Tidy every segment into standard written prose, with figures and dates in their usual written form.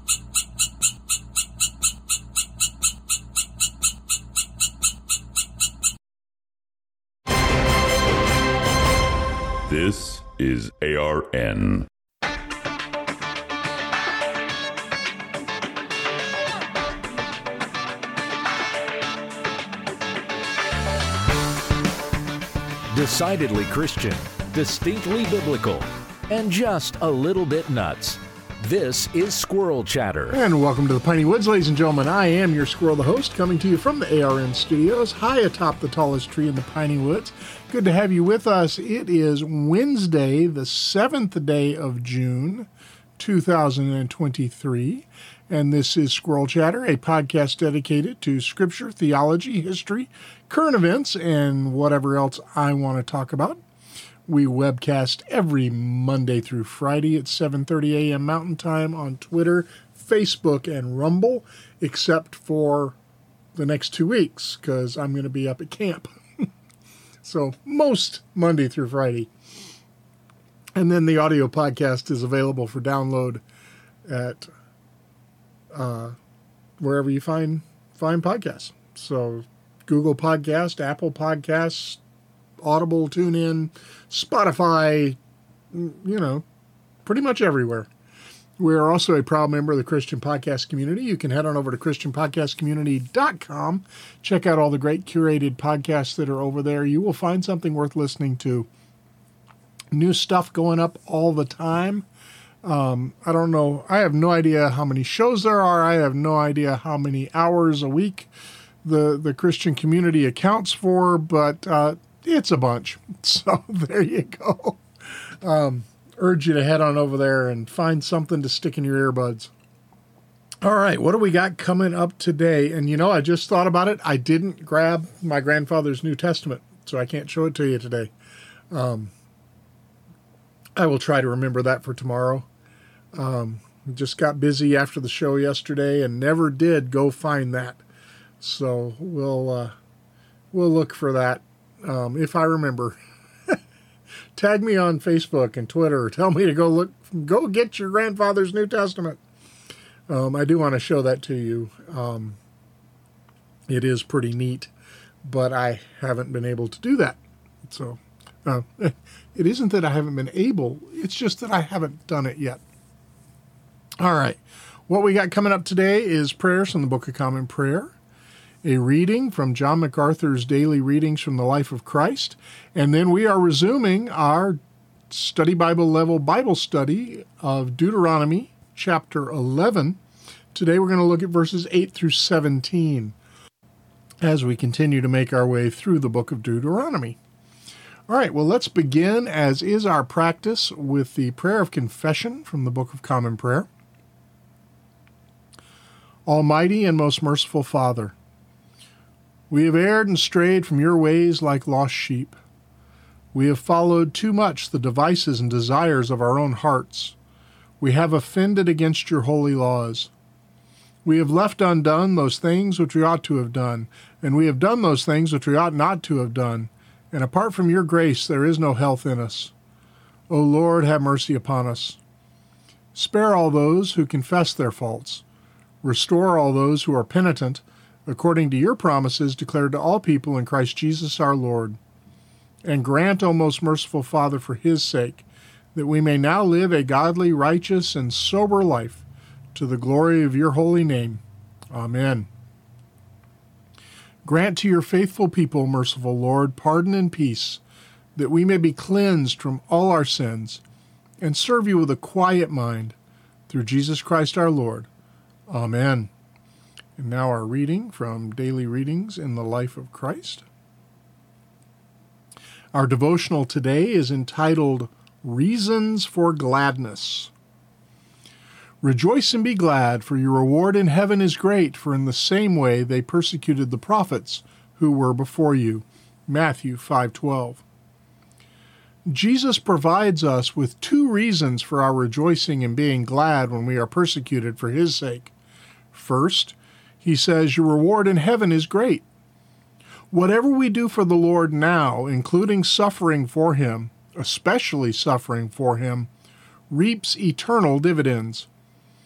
This is ARN. Decidedly Christian, distinctly biblical, and just a little bit nuts. This is Squirrel Chatter. And welcome to the Piney Woods, ladies and gentlemen. I am your squirrel, the host, coming to you from the ARN studios, high atop the tallest tree in the Piney Woods. Good to have you with us. It is Wednesday, the 7th day of June, 2023. And this is Squirrel Chatter, a podcast dedicated to scripture, theology, history, current events, and whatever else I want to talk about. We webcast every Monday through Friday at 7:30 a.m. Mountain Time on Twitter, Facebook, and Rumble, except for the next 2 weeks, because I'm going to be up at camp. So most Monday through Friday. And then the audio podcast is available for download at wherever you find podcasts. So Google Podcast, Apple Podcasts, Audible, TuneIn, Spotify, pretty much everywhere. We are also a proud member of the Christian Podcast Community. You can head on over to ChristianPodcastCommunity.com. Check out all the great curated podcasts that are over there. You will find something worth listening to. New stuff going up all the time. I don't know. I have no idea how many shows there are. I have no idea how many hours a week the Christian community accounts for, but it's a bunch. So there you go. Urge you to head on over there and find something to stick in your earbuds. All right, what do we got coming up today? And I just thought about it. I didn't grab my grandfather's New Testament, so I can't show it to you today. I will try to remember that for tomorrow. Just got busy after the show yesterday and never did go find that. So we'll look for that if I remember. Tag me on Facebook and Twitter. Tell me to go get your grandfather's New Testament. I do want to show that to you. It is pretty neat, but I haven't been able to do that. So it isn't that I haven't been able. It's just that I haven't done it yet. All right. What we got coming up today is prayers from the Book of Common Prayer, a reading from John MacArthur's Daily Readings from the Life of Christ, and then we are resuming our study Bible level Bible study of Deuteronomy chapter 11. Today we're going to look at verses 8 through 17 as we continue to make our way through the book of Deuteronomy. All right, well, let's begin, as is our practice, with the prayer of confession from the Book of Common Prayer. Almighty and most merciful Father, we have erred and strayed from your ways like lost sheep. We have followed too much the devices and desires of our own hearts. We have offended against your holy laws. We have left undone those things which we ought to have done, and we have done those things which we ought not to have done. And apart from your grace, there is no health in us. O Lord, have mercy upon us. Spare all those who confess their faults. Restore all those who are penitent, according to your promises declared to all people in Christ Jesus our Lord. And grant, O most merciful Father, for his sake, that we may now live a godly, righteous, and sober life, to the glory of your holy name. Amen. Grant to your faithful people, merciful Lord, pardon and peace, that we may be cleansed from all our sins, and serve you with a quiet mind, through Jesus Christ our Lord. Amen. And now our reading from Daily Readings in the Life of Christ. Our devotional today is entitled, Reasons for Gladness. Rejoice and be glad, for your reward in heaven is great, for in the same way they persecuted the prophets who were before you. Matthew 5:12. Jesus provides us with two reasons for our rejoicing and being glad when we are persecuted for his sake. First, he says, your reward in heaven is great. Whatever we do for the Lord now, including suffering for him, especially suffering for him, reaps eternal dividends.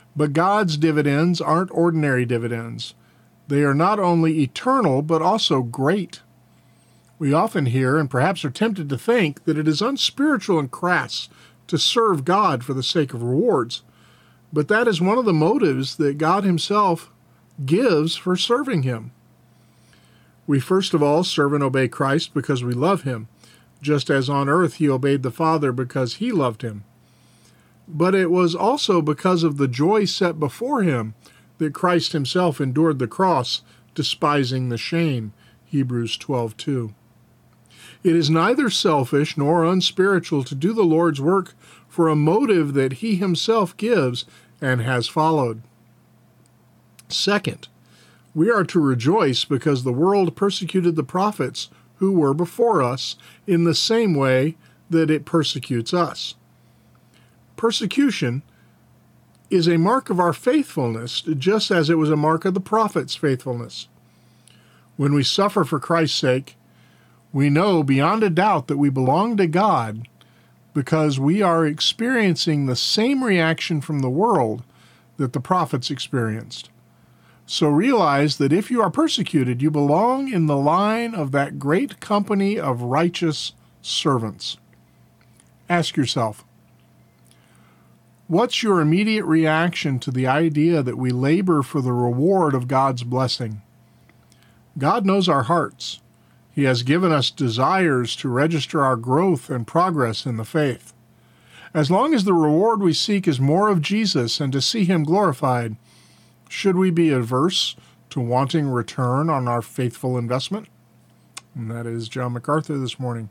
But God's dividends aren't ordinary dividends. They are not only eternal, but also great. We often hear, and perhaps are tempted to think, that it is unspiritual and crass to serve God for the sake of rewards. But that is one of the motives that God himself gives for serving him. We first of all serve and obey Christ because we love him, just as on earth he obeyed the Father because he loved him. But it was also because of the joy set before him that Christ himself endured the cross, despising the shame, Hebrews 12:2. It is neither selfish nor unspiritual to do the Lord's work for a motive that he himself gives and has followed. Second, we are to rejoice because the world persecuted the prophets who were before us in the same way that it persecutes us. Persecution is a mark of our faithfulness, just as it was a mark of the prophets' faithfulness. When we suffer for Christ's sake, we know beyond a doubt that we belong to God because we are experiencing the same reaction from the world that the prophets experienced. So realize that if you are persecuted, you belong in the line of that great company of righteous servants. Ask yourself, what's your immediate reaction to the idea that we labor for the reward of God's blessing? God knows our hearts. He has given us desires to register our growth and progress in the faith. As long as the reward we seek is more of Jesus and to see him glorified, should we be averse to wanting return on our faithful investment? And that is John MacArthur this morning.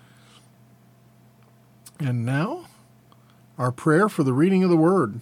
And now, our prayer for the reading of the Word.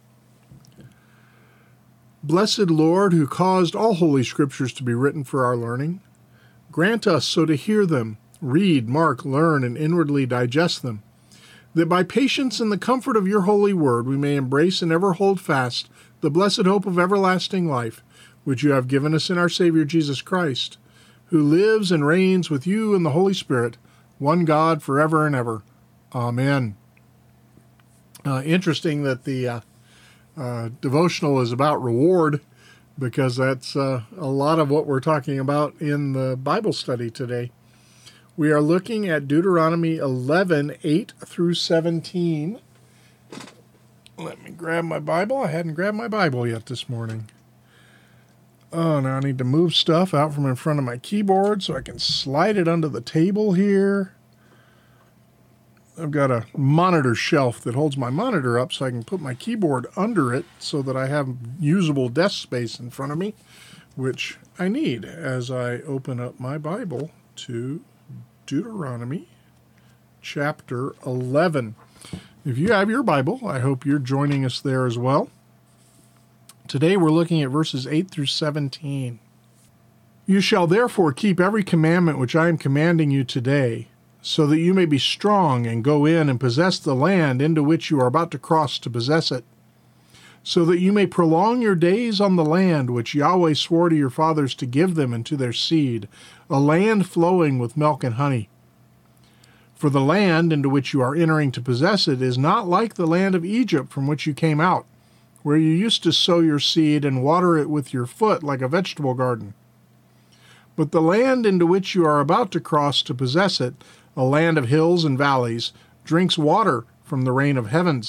Blessed Lord, who caused all holy scriptures to be written for our learning, grant us so to hear them, read, mark, learn, and inwardly digest them, that by patience and the comfort of your holy word we may embrace and ever hold fast the blessed hope of everlasting life, which you have given us in our Savior Jesus Christ, who lives and reigns with you in the Holy Spirit, one God, forever and ever. Amen. Interesting that the devotional is about reward, because that's a lot of what we're talking about in the Bible study today. We are looking at Deuteronomy 11:8 through 17. Let me grab my Bible. I hadn't grabbed my Bible yet this morning. Oh, now I need to move stuff out from in front of my keyboard so I can slide it under the table here. I've got a monitor shelf that holds my monitor up so I can put my keyboard under it so that I have usable desk space in front of me, which I need as I open up my Bible to Deuteronomy chapter 11. If you have your Bible, I hope you're joining us there as well. Today we're looking at verses 8 through 17. You shall therefore keep every commandment which I am commanding you today, so that you may be strong and go in and possess the land into which you are about to cross to possess it, so that you may prolong your days on the land which Yahweh swore to your fathers to give them and to their seed, a land flowing with milk and honey. For the land into which you are entering to possess it is not like the land of Egypt from which you came out, where you used to sow your seed and water it with your foot like a vegetable garden. But the land into which you are about to cross to possess it, a land of hills and valleys, drinks water from the rain of heaven.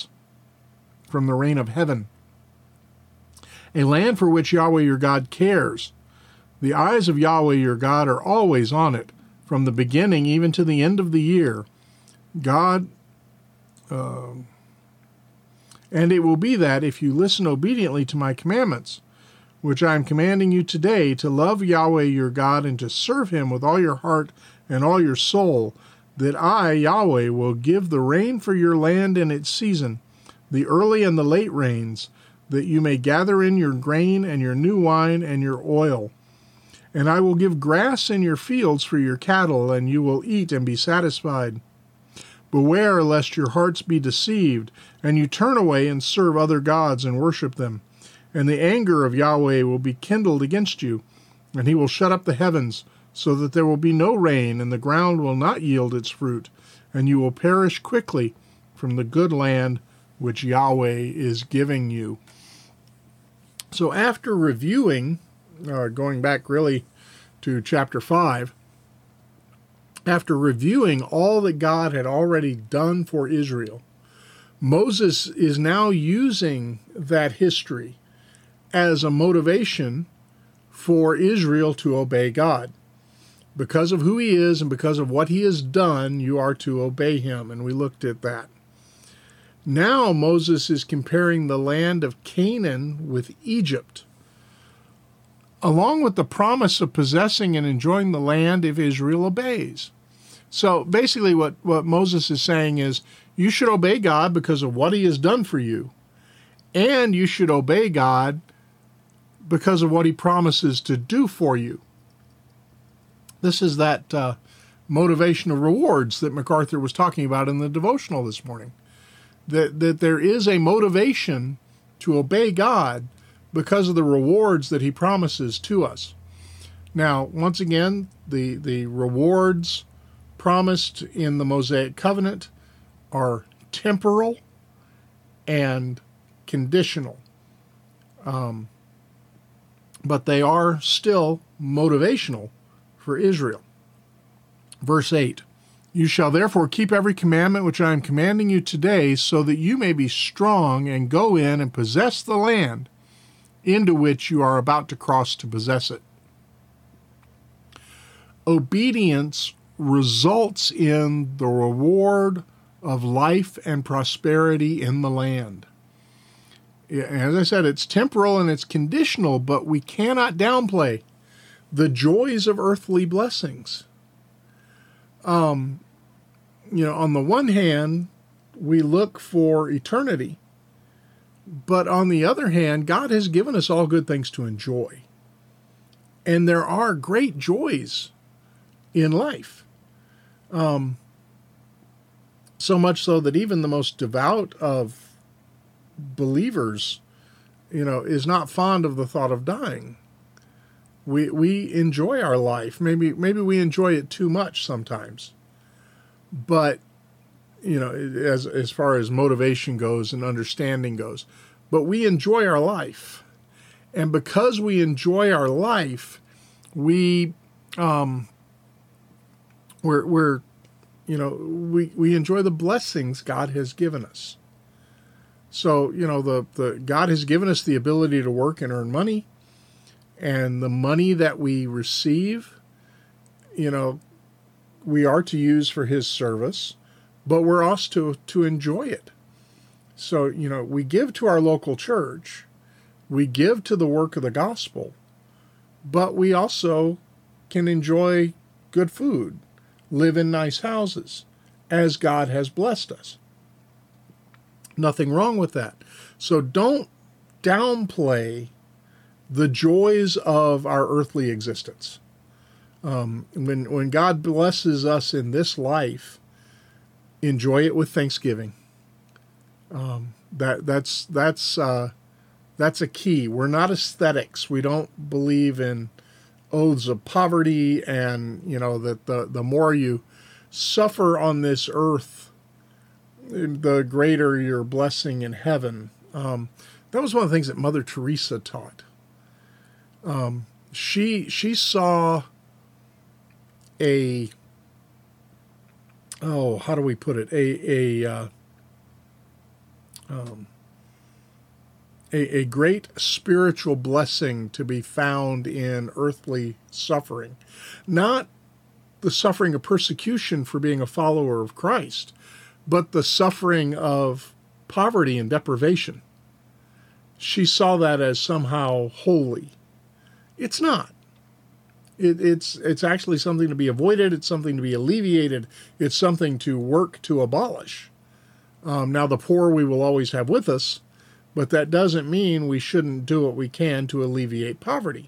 A land for which Yahweh your God cares. The eyes of Yahweh your God are always on it, from the beginning even to the end of the year. And it will be that if you listen obediently to my commandments, which I am commanding you today, to love Yahweh your God and to serve him with all your heart and all your soul, that I, Yahweh, will give the rain for your land in its season, the early and the late rains, that you may gather in your grain and your new wine and your oil. And I will give grass in your fields for your cattle, and you will eat and be satisfied. Beware lest your hearts be deceived, and you turn away and serve other gods and worship them. And the anger of Yahweh will be kindled against you, and he will shut up the heavens, so that there will be no rain, and the ground will not yield its fruit, and you will perish quickly from the good land which Yahweh is giving you. So after reviewing, going back really to chapter 5, after reviewing all that God had already done for Israel, Moses is now using that history as a motivation for Israel to obey God. Because of who he is and because of what he has done, you are to obey him, and we looked at that. Now Moses is comparing the land of Canaan with Egypt, along with the promise of possessing and enjoying the land if Israel obeys. So basically what Moses is saying is, you should obey God because of what he has done for you, and you should obey God because of what he promises to do for you. This is that motivation of rewards that MacArthur was talking about in the devotional this morning. That there is a motivation to obey God because of the rewards that he promises to us. Now, once again, the rewards promised in the Mosaic covenant are temporal and conditional. But they are still motivational for Israel. Verse 8, you shall therefore keep every commandment which I am commanding you today, so that you may be strong and go in and possess the land into which you are about to cross to possess it. Obedience results in the reward of life and prosperity in the land. As I said, it's temporal and it's conditional, but we cannot downplay the joys of earthly blessings. On the one hand, we look for eternity, but on the other hand, God has given us all good things to enjoy. And there are great joys in life. So much so that even the most devout of believers, is not fond of the thought of dying. We enjoy our life. Maybe we enjoy it too much sometimes. But, as far as motivation goes and understanding goes, but we enjoy our life. And because we enjoy our life, we we enjoy the blessings God has given us. So, the God has given us the ability to work and earn money, and the money that we receive, we are to use for his service, but we're also to enjoy it. So, we give to our local church, we give to the work of the gospel, but we also can enjoy good food, live in nice houses, as God has blessed us. Nothing wrong with that. So don't downplay the joys of our earthly existence. When God blesses us in this life, enjoy it with thanksgiving. That's a key. We're not ascetics. We don't believe in oaths of poverty, and that the more you suffer on this earth, the greater your blessing in heaven. That was one of the things that Mother Teresa taught. She saw how do we put it? A great spiritual blessing to be found in earthly suffering. Not the suffering of persecution for being a follower of Christ, but the suffering of poverty and deprivation. She saw that as somehow holy. It's not. It's actually something to be avoided. It's something to be alleviated. It's something to work to abolish. Now, the poor we will always have with us, but that doesn't mean we shouldn't do what we can to alleviate poverty.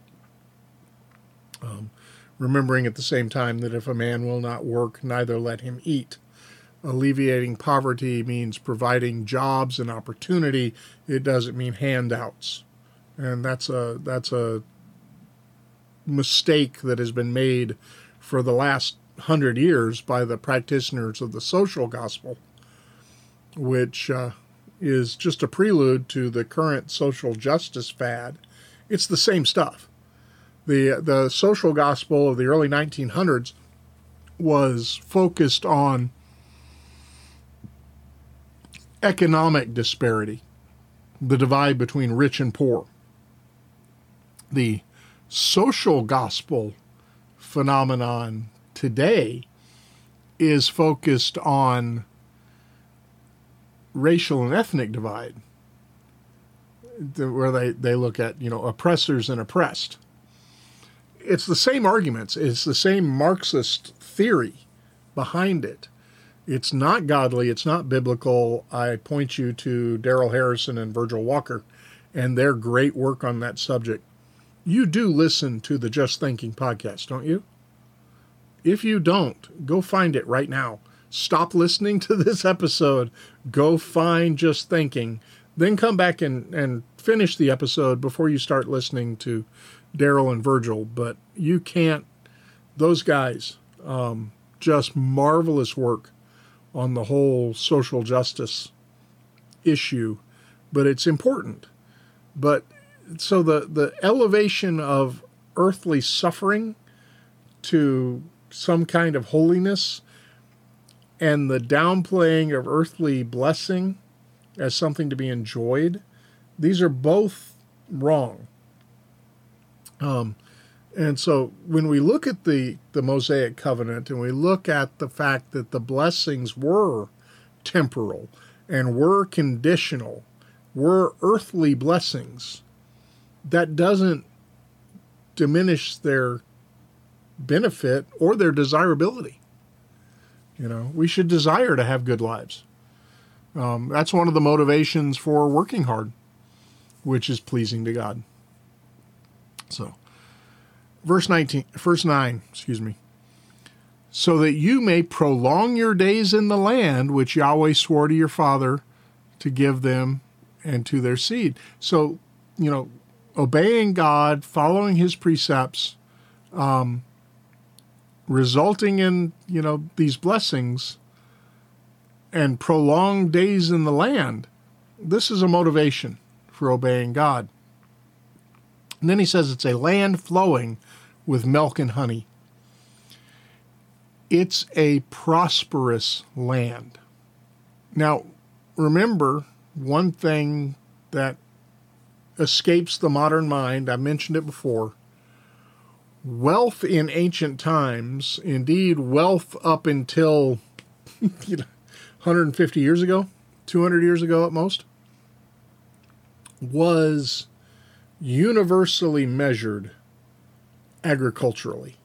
Remembering at the same time that if a man will not work, neither let him eat. Alleviating poverty means providing jobs and opportunity. It doesn't mean handouts. And that's a mistake that has been made for the last 100 years by the practitioners of the social gospel, which is just a prelude to the current social justice fad It's the same stuff. The social gospel of the early 1900s was focused on economic disparity, the divide between rich and poor. The social gospel phenomenon today is focused on racial and ethnic divide, where they look at, oppressors and oppressed. It's the same arguments. It's the same Marxist theory behind it. It's not godly. It's not biblical. I point you to Darrell Harrison and Virgil Walker and their great work on that subject. You do listen to the Just Thinking podcast, don't you? If you don't, go find it right now. Stop listening to this episode. Go find Just Thinking. Then come back and finish the episode before you start listening to Darrell and Virgil. But you can't, those guys, just marvelous work on the whole social justice issue. But it's important. But so the elevation of earthly suffering to some kind of holiness and the downplaying of earthly blessing as something to be enjoyed, these are both wrong. And so when we look at the Mosaic covenant and we look at the fact that the blessings were temporal and were conditional, were earthly blessings, that doesn't diminish their benefit or their desirability. We should desire to have good lives. That's one of the motivations for working hard, which is pleasing to God. So, verse 9, so that you may prolong your days in the land which Yahweh swore to your father to give them and to their seed. So, obeying God, following his precepts, resulting in, these blessings and prolonged days in the land, this is a motivation for obeying God. And then he says it's a land flowing with milk and honey. It's a prosperous land. Now, remember, one thing that escapes the modern mind, I mentioned it before, wealth in ancient times, indeed wealth up until 150 years ago, 200 years ago at most, was universally measured agriculturally.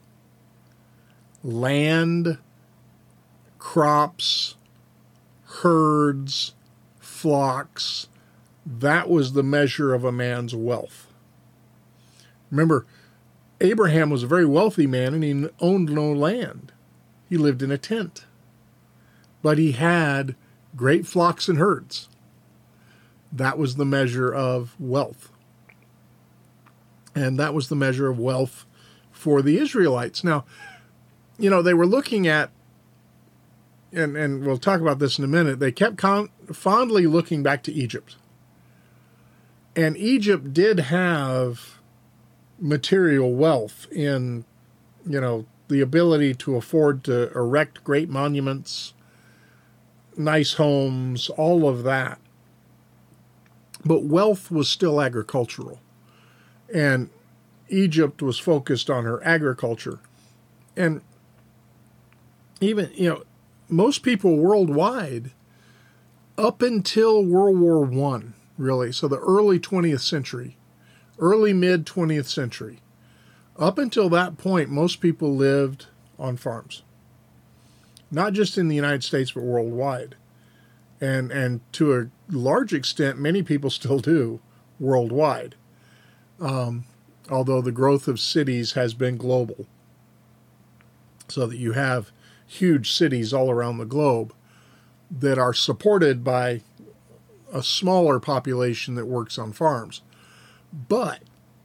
Land, crops, herds, flocks, that was the measure of a man's wealth. Remember, Abraham was a very wealthy man and he owned no land. He lived in a tent. But he had great flocks and herds. That was the measure of wealth. And that was the measure of wealth for the Israelites. Now, they were looking at, and we'll talk about this in a minute, they kept fondly looking back to Egypt. And Egypt did have material wealth in, the ability to afford to erect great monuments, nice homes, all of that. But wealth was still agricultural. And Egypt was focused on her agriculture. And even, most people worldwide, up until World War I, really, so the early 20th century, early mid-20th century, up until that point, most people lived on farms. Not just in the United States, but worldwide. And to a large extent, many people still do worldwide. Although the growth of cities has been global. So that you have huge cities all around the globe that are supported by a smaller population that works on farms. But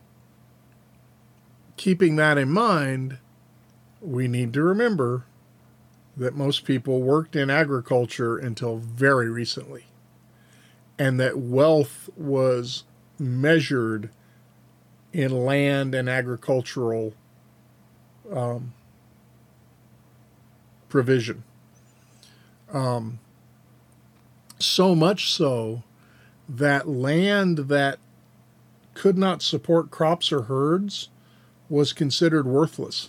keeping that in mind, we need to remember that most people worked in agriculture until very recently, and that wealth was measured in land and agricultural provision. So much so that land that could not support crops or herds was considered worthless.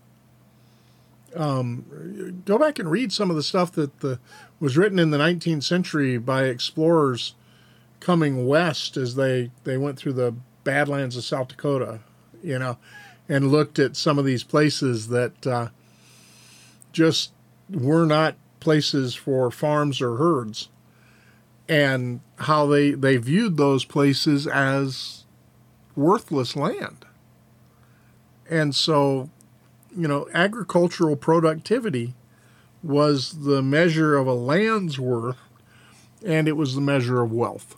Go back and read some of the stuff that was written in the 19th century by explorers coming west as they went through the Badlands of South Dakota, and looked at some of these places that just were not places for farms or herds, and how they viewed those places as worthless land. And so, agricultural productivity was the measure of a land's worth, and it was the measure of wealth.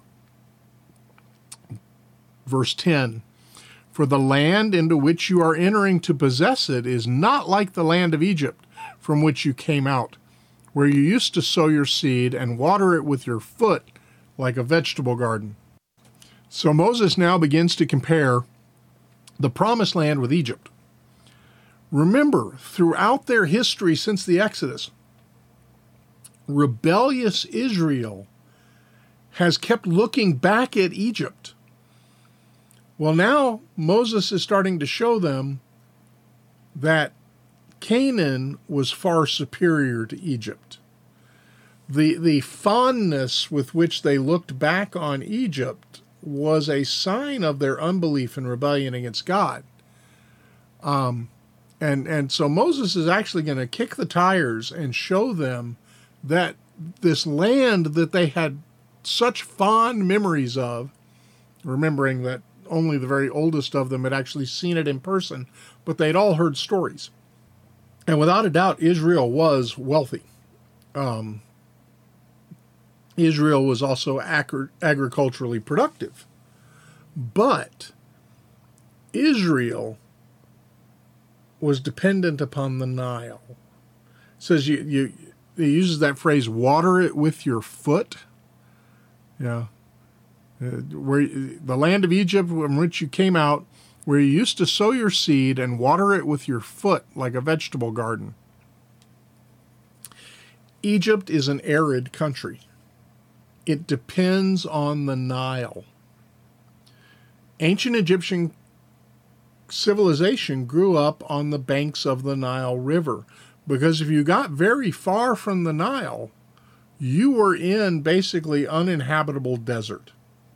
Verse 10, "For the land into which you are entering to possess it is not like the land of Egypt, from which you came out, where you used to sow your seed and water it with your foot like a vegetable garden." So Moses now begins to compare the promised land with Egypt. Remember, throughout their history since the Exodus, rebellious Israel has kept looking back at Egypt. Well, now Moses is starting to show them that Canaan was far superior to Egypt. The fondness with which they looked back on Egypt was a sign of their unbelief and rebellion against God. And so Moses is actually going to kick the tires and show them that this land that they had such fond memories of, remembering that only the very oldest of them had actually seen it in person, but they'd all heard stories. And without a doubt, Israel was wealthy. Israel was also agriculturally productive. But Israel was dependent upon the Nile. It says it uses that phrase, water it with your foot. Where the land of Egypt from which you came out, where you used to sow your seed and water it with your foot like a vegetable garden. Egypt is an arid country. It depends on the Nile. Ancient Egyptian civilization grew up on the banks of the Nile River, because if you got very far from the Nile, you were in basically uninhabitable desert.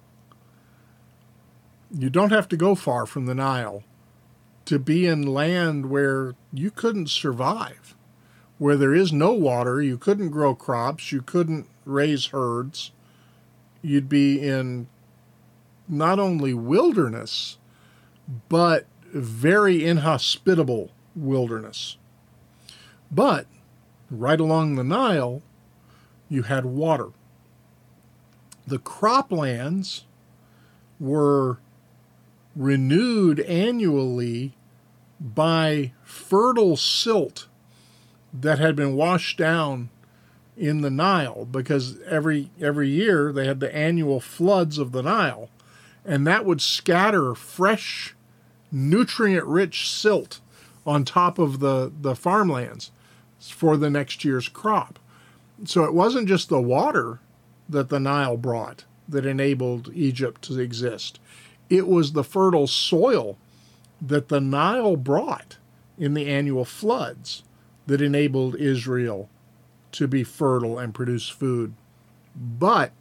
You don't have to go far from the Nile to be in land where you couldn't survive, where there is no water, you couldn't grow crops, you couldn't raise herds. You'd be in not only wilderness, but very inhospitable wilderness. But right along the Nile, you had water. The croplands were renewed annually by fertile silt that had been washed down in the Nile, because every year they had the annual floods of the Nile, and that would scatter fresh, nutrient-rich silt on top of the farmlands for the next year's crop. So it wasn't just the water that the Nile brought that enabled Egypt to exist. It was the fertile soil that the Nile brought in the annual floods that enabled Israel to be fertile and produce food. But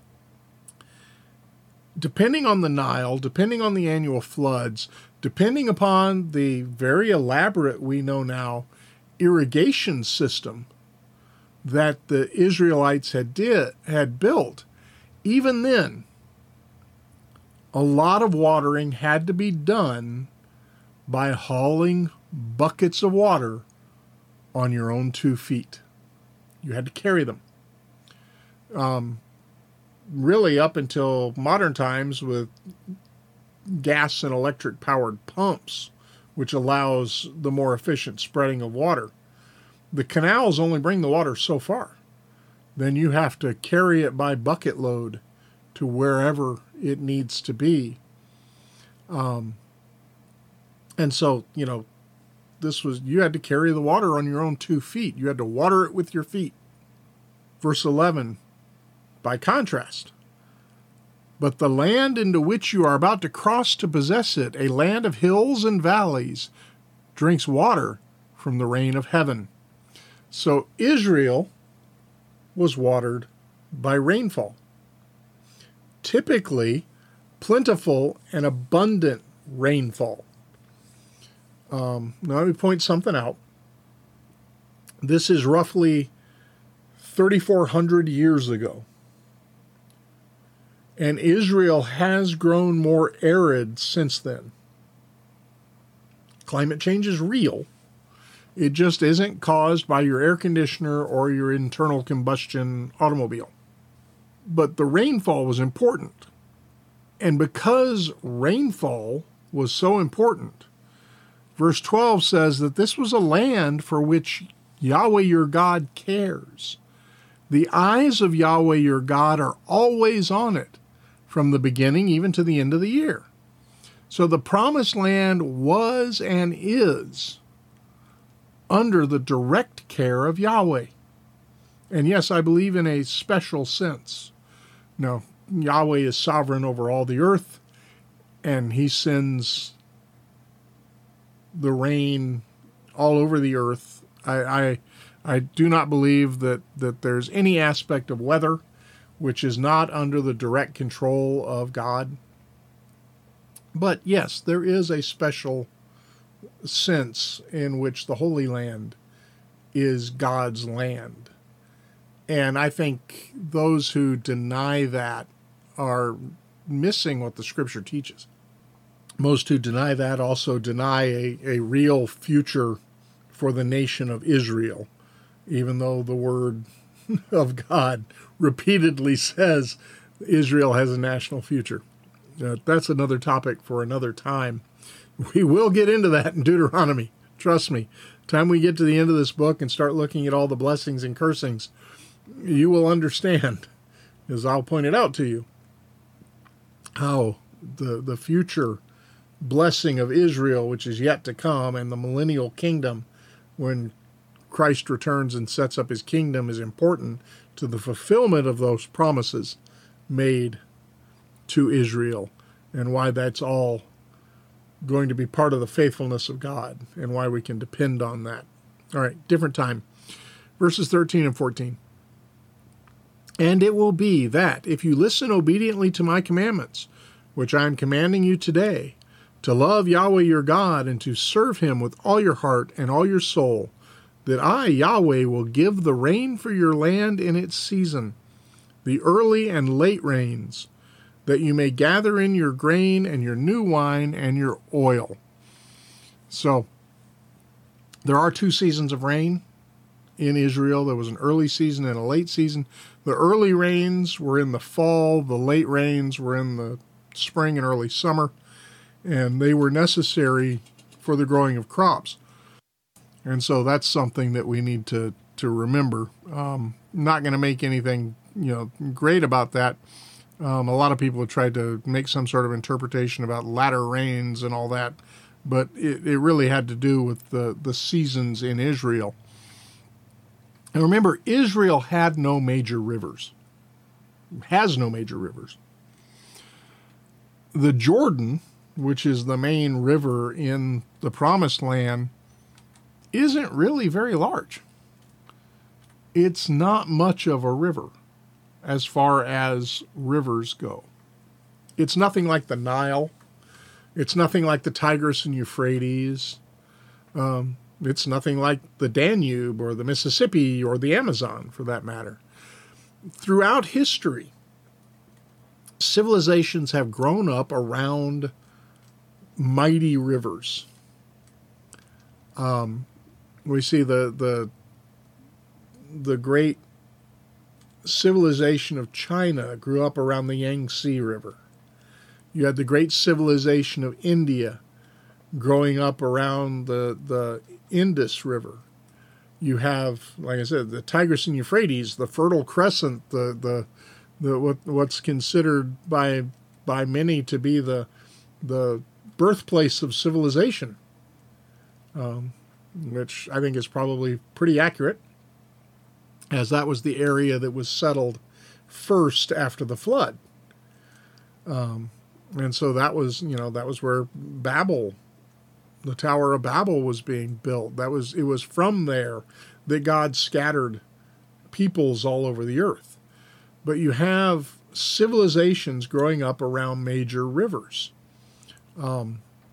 depending on the Nile, depending on the annual floods, depending upon the very elaborate, we know now, irrigation system that the Israelites had built, even then, a lot of watering had to be done by hauling buckets of water on your own 2 feet. You had to carry them. Really up until modern times with gas and electric powered pumps, which allows the more efficient spreading of water. The canals only bring the water so far. Then you have to carry it by bucket load to wherever it needs to be. And so, you had to carry the water on your own 2 feet. You had to water it with your feet. Verse 11, by contrast, but the land into which you are about to cross to possess it, a land of hills and valleys, drinks water from the rain of heaven. So Israel was watered by rainfall. Typically, plentiful and abundant rainfall. Now let me point something out. This is roughly 3,400 years ago. And Israel has grown more arid since then. Climate change is real. It just isn't caused by your air conditioner or your internal combustion automobile. But the rainfall was important. And because rainfall was so important, verse 12 says that this was a land for which Yahweh your God cares. The eyes of Yahweh your God are always on it, from the beginning even to the end of the year. So the promised land was and is under the direct care of Yahweh. And yes, I believe in a special sense. No, Yahweh is sovereign over all the earth, and he sends the rain all over the earth. I do not believe that there's any aspect of weather which is not under the direct control of God. But yes, there is a special sense in which the Holy Land is God's land. And I think those who deny that are missing what the Scripture teaches. Most who deny that also deny a real future for the nation of Israel, even though the Word of God repeatedly says Israel has a national future. That's another topic for another time. We will get into that in Deuteronomy. Trust me. Time we get to the end of this book and start looking at all the blessings and cursings, you will understand, as I'll point it out to you, how the future blessing of Israel, which is yet to come, and the millennial kingdom, when Christ returns and sets up his kingdom, is important to the fulfillment of those promises made to Israel, and why that's all going to be part of the faithfulness of God, and why we can depend on that. All right, different time. Verses 13 and 14. And it will be that if you listen obediently to my commandments, which I am commanding you today, to love Yahweh your God and to serve him with all your heart and all your soul, that I, Yahweh, will give the rain for your land in its season, the early and late rains, that you may gather in your grain and your new wine and your oil. So, there are 2 seasons of rain in Israel. There was an early season and a late season. The early rains were in the fall. The late rains were in the spring and early summer. And they were necessary for the growing of crops. And so that's something that we need to remember. Not going to make anything great about that. A lot of people have tried to make some sort of interpretation about latter rains and all that, but it really had to do with the seasons in Israel. And remember, Israel had no major rivers. Has no major rivers. The Jordan, which is the main river in the Promised Land, isn't really very large. It's not much of a river as far as rivers go. It's nothing like the Nile. It's nothing like the Tigris and Euphrates. It's nothing like the Danube or the Mississippi or the Amazon, for that matter. Throughout history, civilizations have grown up around mighty rivers. We see the great civilization of China grew up around the Yangtze River. You had the great civilization of India growing up around the Indus River. You have, like I said, the Tigris and Euphrates, the Fertile Crescent, what's considered by many to be the birthplace of civilization which I think is probably pretty accurate, as that was the area that was settled first after the flood. And so that was where Babel, the Tower of Babel, was being built. It was from there that God scattered peoples all over the earth. But you have civilizations growing up around major rivers. The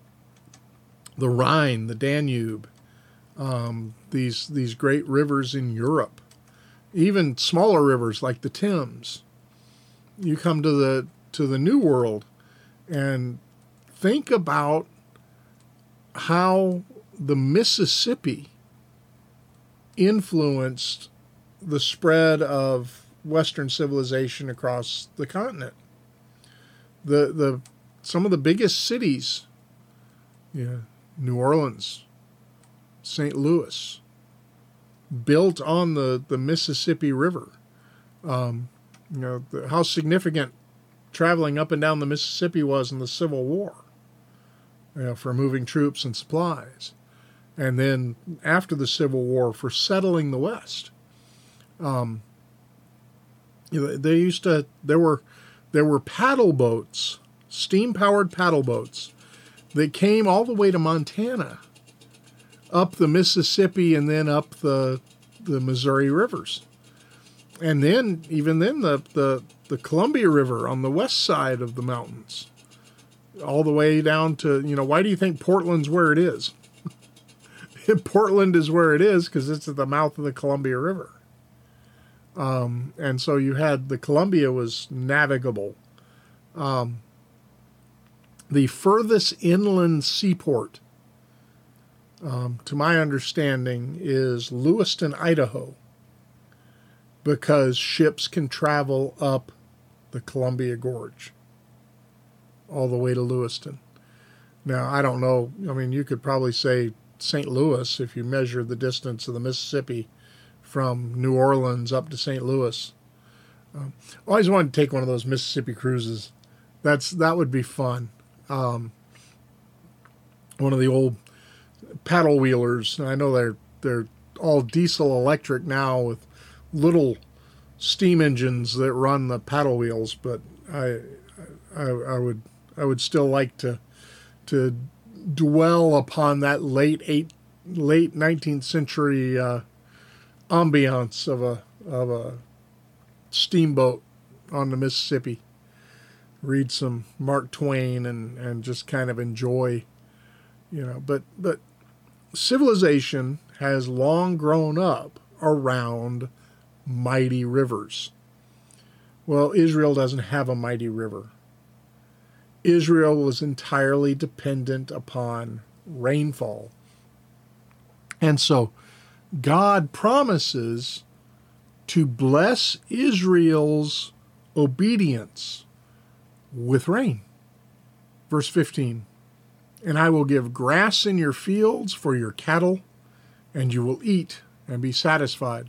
Rhine, the Danube, these great rivers in Europe, even smaller rivers like the Thames. You come to the New World and think about how the Mississippi influenced the spread of Western civilization across the continent. Some of the biggest cities, New Orleans, St. Louis, built on the Mississippi River. How significant traveling up and down the Mississippi was in the Civil War, for moving troops and supplies. And then after the Civil War, for settling the West. There were paddle boats, steam-powered paddle boats, that came all the way to Montana, up the Mississippi and then up the Missouri rivers. And then, the Columbia River on the west side of the mountains, all the way down to, why do you think Portland's where it is? Portland is where it is because it's at the mouth of the Columbia River. And so you had, the Columbia was navigable. The furthest inland seaport, to my understanding, is Lewiston, Idaho, because ships can travel up the Columbia Gorge all the way to Lewiston. Now, I don't know. I mean, you could probably say St. Louis if you measure the distance of the Mississippi from New Orleans up to St. Louis. I always wanted to take one of those Mississippi cruises. That would be fun. One of the old paddle wheelers. I know they're all diesel electric now with little steam engines that run the paddle wheels, but I would still like to dwell upon that late 19th century ambiance of a steamboat on the Mississippi. Read some Mark Twain and just kind of enjoy, but civilization has long grown up around mighty rivers. Well, Israel doesn't have a mighty river. Israel was entirely dependent upon rainfall. And so God promises to bless Israel's obedience with rain. Verse 15, and I will give grass in your fields for your cattle, and you will eat and be satisfied.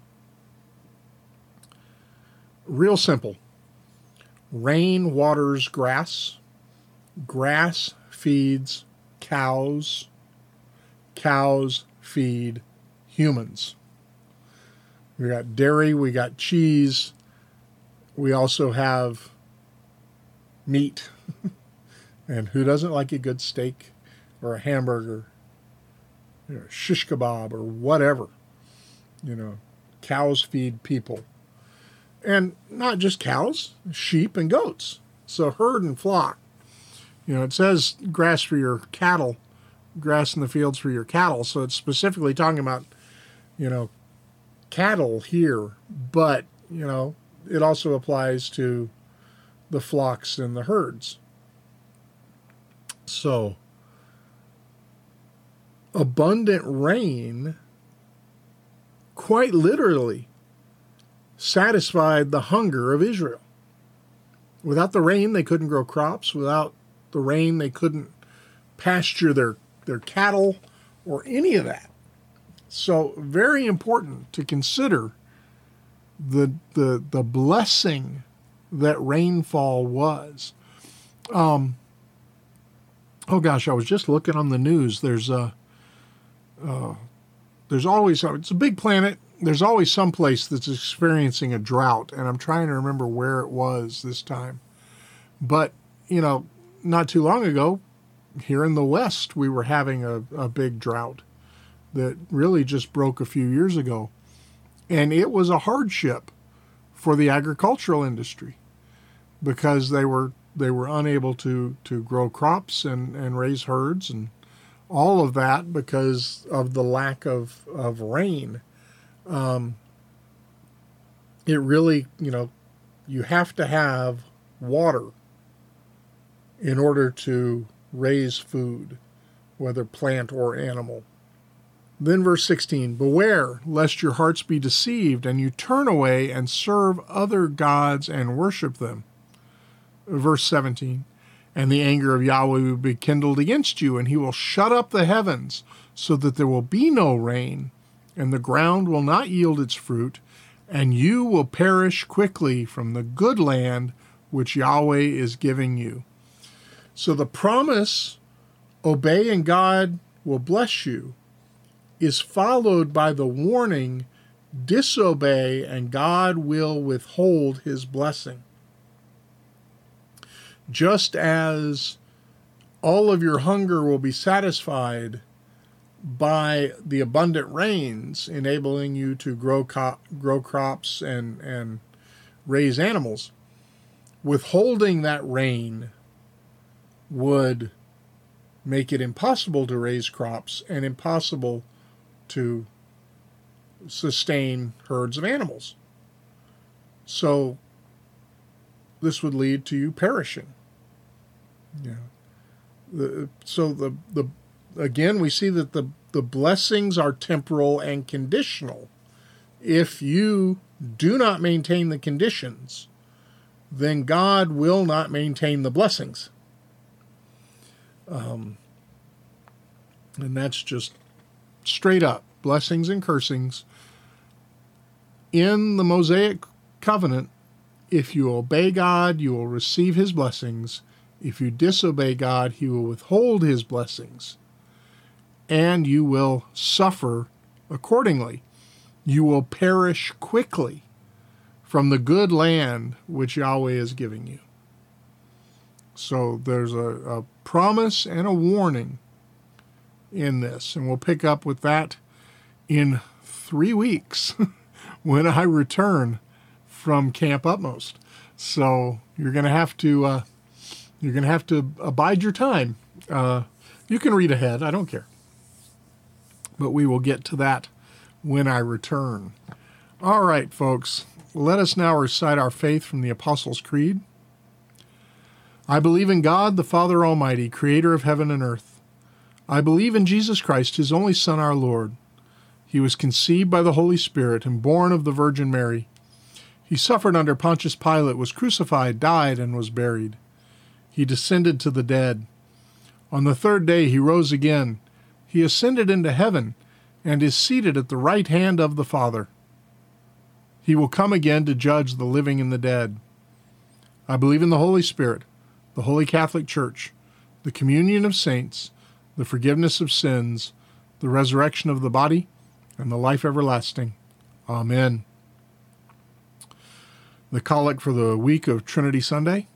Real simple. Rain waters grass. Grass feeds cows. Cows feed humans. We got dairy, we got cheese. We also have meat. And who doesn't like a good steak or a hamburger, shish kebab or whatever? Cows feed people. And not just cows, sheep and goats. So herd and flock. It says grass for your cattle, grass in the fields for your cattle. So it's specifically talking about, cattle here. But, it also applies to the flocks and the herds. So, abundant rain quite literally satisfied the hunger of Israel. Without the rain, they couldn't grow crops. Without the rain, they couldn't pasture their cattle or any of that. So, very important to consider the blessing that rainfall was. Oh gosh, I was just looking on the news. There's There's always, it's a big planet. There's always some place that's experiencing a drought, and I'm trying to remember where it was this time. But, not too long ago, here in the West, we were having a big drought that really just broke a few years ago. And it was a hardship for the agricultural industry because they were unable to grow crops and raise herds and all of that because of the lack of rain. It really, you have to have water in order to raise food, whether plant or animal. Then verse 16, beware lest your hearts be deceived and you turn away and serve other gods and worship them. Verse 17, and the anger of Yahweh will be kindled against you, and he will shut up the heavens so that there will be no rain, and the ground will not yield its fruit, and you will perish quickly from the good land which Yahweh is giving you. So the promise, obey and God will bless you, is followed by the warning, disobey and God will withhold his blessing. Just as all of your hunger will be satisfied by the abundant rains, enabling you to grow crops and raise animals, withholding that rain would make it impossible to raise crops and impossible to sustain herds of animals. So this would lead to you perishing. Again, we see that the blessings are temporal and conditional. If you do not maintain the conditions, then God will not maintain the blessings. And that's just straight up blessings and cursings. In the Mosaic covenant, if you obey God, you will receive his blessings. If you disobey God, he will withhold his blessings. And you will suffer accordingly. You will perish quickly from the good land which Yahweh is giving you. So there's a promise and a warning in this. And we'll pick up with that in 3 weeks when I return from Camp Utmost. So you're going to have to abide your time. You can read ahead. I don't care. But we will get to that when I return. All right, folks. Let us now recite our faith from the Apostles' Creed. I believe in God, the Father Almighty, creator of heaven and earth. I believe in Jesus Christ, his only Son, our Lord. He was conceived by the Holy Spirit and born of the Virgin Mary. He suffered under Pontius Pilate, was crucified, died, and was buried. He descended to the dead. On the third day he rose again. He ascended into heaven and is seated at the right hand of the Father. He will come again to judge the living and the dead. I believe in the Holy Spirit, the Holy Catholic Church, the communion of saints, the forgiveness of sins, the resurrection of the body, and the life everlasting. Amen. The Collect for the week of Trinity Sunday.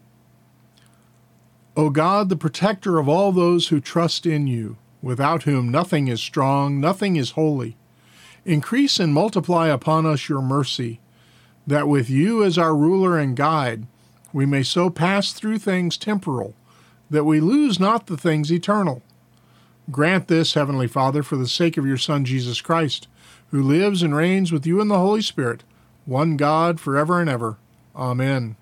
O God, the protector of all those who trust in you, without whom nothing is strong, nothing is holy, increase and multiply upon us your mercy, that with you as our ruler and guide, we may so pass through things temporal, that we lose not the things eternal. Grant this, Heavenly Father, for the sake of your Son, Jesus Christ, who lives and reigns with you in the Holy Spirit, one God, forever and ever. Amen.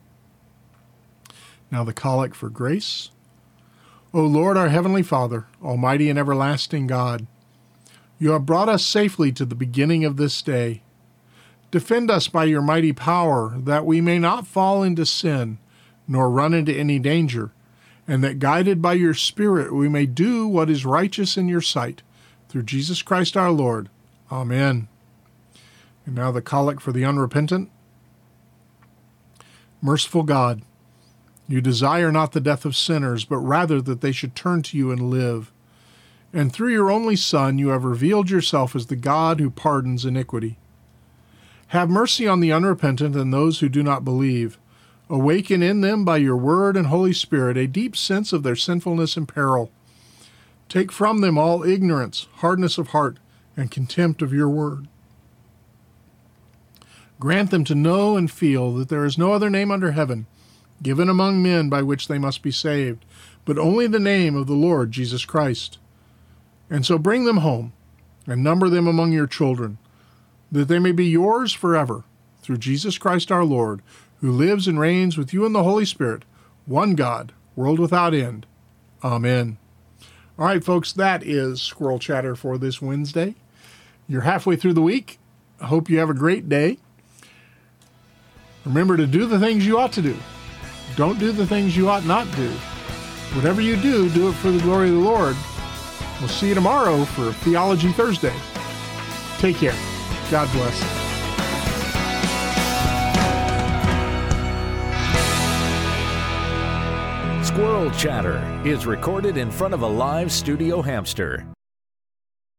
Now the Collect for Grace. O Lord, our Heavenly Father, Almighty and everlasting God, you have brought us safely to the beginning of this day. Defend us by your mighty power, that we may not fall into sin, nor run into any danger, and that guided by your Spirit we may do what is righteous in your sight, through Jesus Christ our Lord. Amen. And now the Collect for the unrepentant. Merciful God, you desire not the death of sinners, but rather that they should turn to you and live. And through your only Son you have revealed yourself as the God who pardons iniquity. Have mercy on the unrepentant and those who do not believe. Awaken in them by your word and Holy Spirit a deep sense of their sinfulness and peril. Take from them all ignorance, hardness of heart, and contempt of your word. Grant them to know and feel that there is no other name under heaven given among men by which they must be saved, but only the name of the Lord Jesus Christ. And so bring them home and number them among your children, that they may be yours forever, through Jesus Christ our Lord, who lives and reigns with you in the Holy Spirit, one God, world without end. Amen. All right, folks, that is Squirrel Chatter for this Wednesday. You're halfway through the week. I hope you have a great day. Remember to do the things you ought to do. Don't do the things you ought not do. Whatever you do, do it for the glory of the Lord. We'll see you tomorrow for Theology Thursday. Take care. God bless. Squirrel Chatter is recorded in front of a live studio hamster.